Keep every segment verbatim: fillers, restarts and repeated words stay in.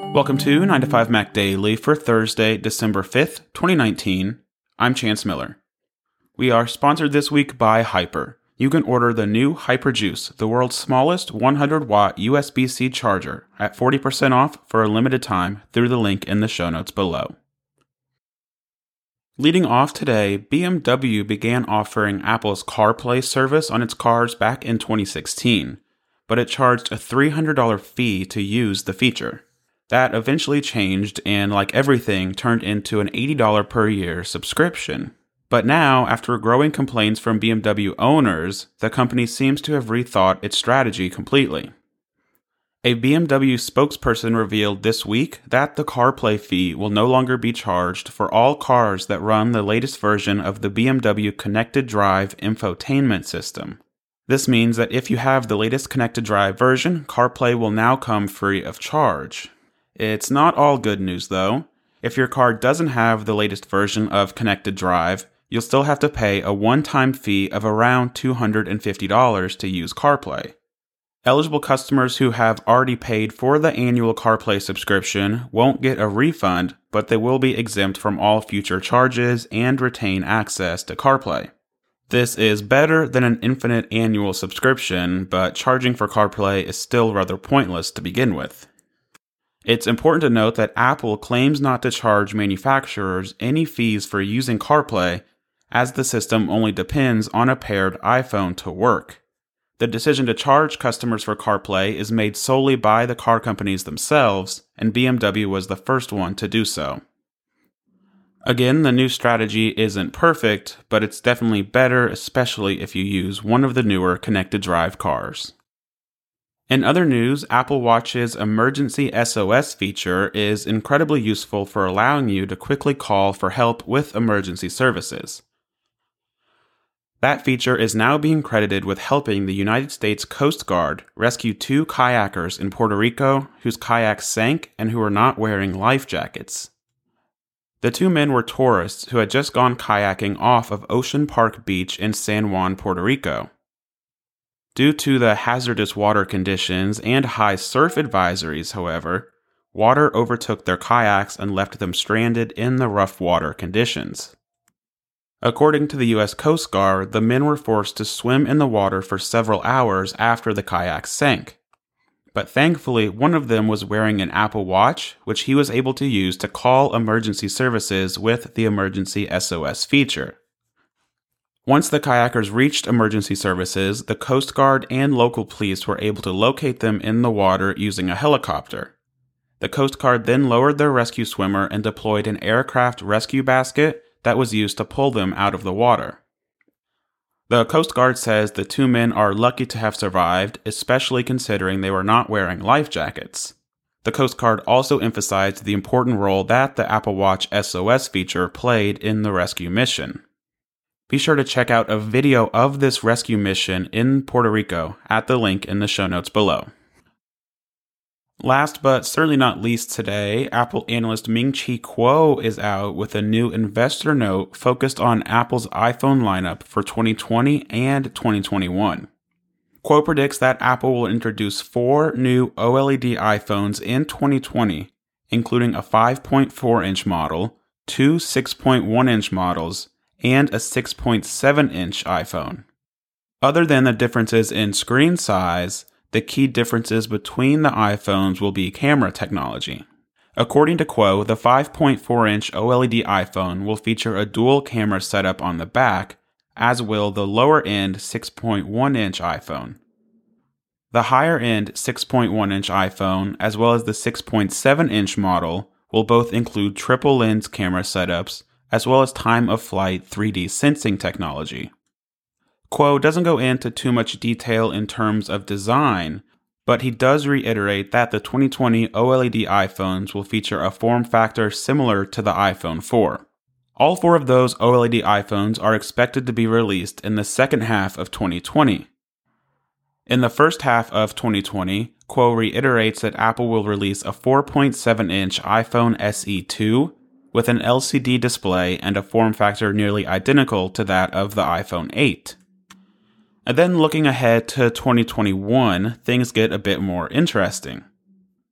Welcome to nine to five Mac Daily for Thursday, December fifth, twenty nineteen. I'm Chance Miller. We are sponsored this week by Hyper. You can order the new HyperJuice, the world's smallest one hundred watt U S B-C charger, at forty percent off for a limited time through the link in the show notes below. Leading off today, B M W began offering Apple's CarPlay service on its cars back in twenty sixteen, but it charged a three hundred dollars fee to use the feature. That eventually changed and, like everything, turned into an eighty dollars per year subscription. But now, after growing complaints from B M W owners, the company seems to have rethought its strategy completely. A B M W spokesperson revealed this week that the CarPlay fee will no longer be charged for all cars that run the latest version of the B M W Connected Drive infotainment system. This means that if you have the latest Connected Drive version, CarPlay will now come free of charge. It's not all good news, though. If your car doesn't have the latest version of Connected Drive, you'll still have to pay a one-time fee of around two hundred fifty dollars to use CarPlay. Eligible customers who have already paid for the annual CarPlay subscription won't get a refund, but they will be exempt from all future charges and retain access to CarPlay. This is better than an infinite annual subscription, but charging for CarPlay is still rather pointless to begin with. It's important to note that Apple claims not to charge manufacturers any fees for using CarPlay, as the system only depends on a paired iPhone to work. The decision to charge customers for CarPlay is made solely by the car companies themselves, and B M W was the first one to do so. Again, the new strategy isn't perfect, but it's definitely better, especially if you use one of the newer Connected Drive cars. In other news, Apple Watch's emergency S O S feature is incredibly useful for allowing you to quickly call for help with emergency services. That feature is now being credited with helping the United States Coast Guard rescue two kayakers in Puerto Rico whose kayaks sank and who were not wearing life jackets. The two men were tourists who had just gone kayaking off of Ocean Park Beach in San Juan, Puerto Rico. Due to the hazardous water conditions and high surf advisories, however, water overtook their kayaks and left them stranded in the rough water conditions. According to the U S Coast Guard, the men were forced to swim in the water for several hours after the kayaks sank. But thankfully, one of them was wearing an Apple Watch, which he was able to use to call emergency services with the emergency S O S feature. Once the kayakers reached emergency services, the Coast Guard and local police were able to locate them in the water using a helicopter. The Coast Guard then lowered their rescue swimmer and deployed an aircraft rescue basket that was used to pull them out of the water. The Coast Guard says the two men are lucky to have survived, especially considering they were not wearing life jackets. The Coast Guard also emphasized the important role that the Apple Watch S O S feature played in the rescue mission. Be sure to check out a video of this rescue mission in Puerto Rico at the link in the show notes below. Last but certainly not least today, Apple analyst Ming-Chi Kuo is out with a new investor note focused on Apple's iPhone lineup for twenty twenty and twenty twenty-one. Kuo predicts that Apple will introduce four new OLED iPhones in twenty twenty, including a five point four inch model, two six point one inch models, and a six point seven inch iPhone. Other than the differences in screen size, the key differences between the iPhones will be camera technology. According to Kuo, the five point four inch OLED iPhone will feature a dual camera setup on the back, as will the lower-end six point one inch iPhone. The higher-end six point one inch iPhone, as well as the six point seven inch model, will both include triple-lens camera setups, as well as time-of-flight three D sensing technology. Kuo doesn't go into too much detail in terms of design, but he does reiterate that the twenty twenty OLED iPhones will feature a form factor similar to the iPhone four. All four of those OLED iPhones are expected to be released in the second half of twenty twenty. In the first half of twenty twenty, Kuo reiterates that Apple will release a four point seven inch iPhone S E two with an L C D display and a form factor nearly identical to that of the iPhone eight. And then looking ahead to twenty twenty-one, things get a bit more interesting.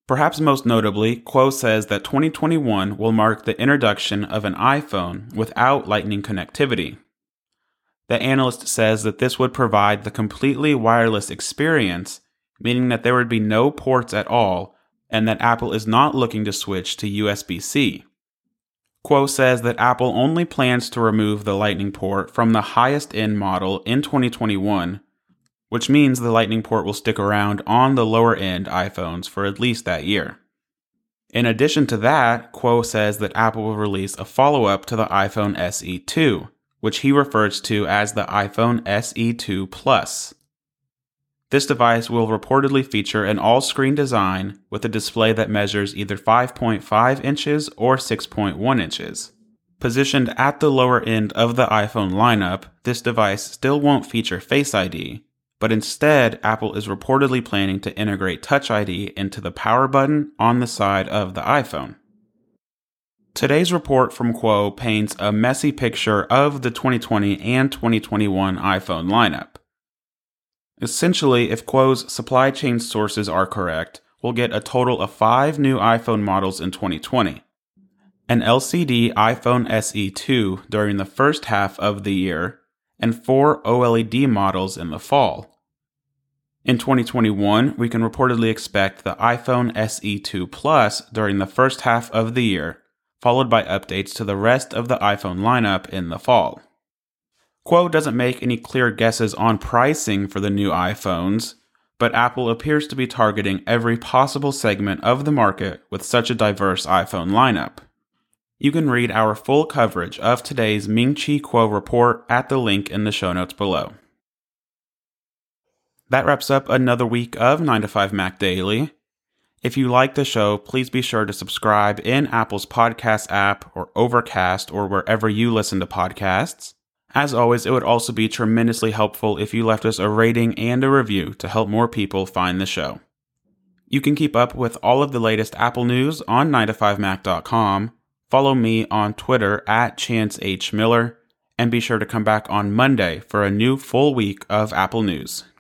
Perhaps most notably, Kuo says that twenty twenty-one will mark the introduction of an iPhone without Lightning connectivity. The analyst says that this would provide the completely wireless experience, meaning that there would be no ports at all, and that Apple is not looking to switch to U S B C. Kuo says that Apple only plans to remove the Lightning port from the highest-end model in twenty twenty-one, which means the Lightning port will stick around on the lower-end iPhones for at least that year. In addition to that, Kuo says that Apple will release a follow-up to the iPhone S E two, which he refers to as the iPhone S E two Plus. This device will reportedly feature an all-screen design with a display that measures either five point five inches or six point one inches. Positioned at the lower end of the iPhone lineup, this device still won't feature Face I D, but instead, Apple is reportedly planning to integrate Touch I D into the power button on the side of the iPhone. Today's report from Kuo paints a messy picture of the twenty twenty and twenty twenty-one iPhone lineup. Essentially, if Kuo's supply chain sources are correct, we'll get a total of five new iPhone models in twenty twenty. An L C D iPhone S E two during the first half of the year, and four OLED models in the fall. In twenty twenty-one, we can reportedly expect the iPhone S E two Plus during the first half of the year, followed by updates to the rest of the iPhone lineup in the fall. Kuo doesn't make any clear guesses on pricing for the new iPhones, but Apple appears to be targeting every possible segment of the market with such a diverse iPhone lineup. You can read our full coverage of today's Ming-Chi Kuo report at the link in the show notes below. That wraps up another week of nine to five Mac Daily. If you like the show, please be sure to subscribe in Apple's podcast app or Overcast or wherever you listen to podcasts. As always, it would also be tremendously helpful if you left us a rating and a review to help more people find the show. You can keep up with all of the latest Apple news on nine to five mac dot com. Follow me on Twitter at Chance H. Miller, and be sure to come back on Monday for a new full week of Apple news.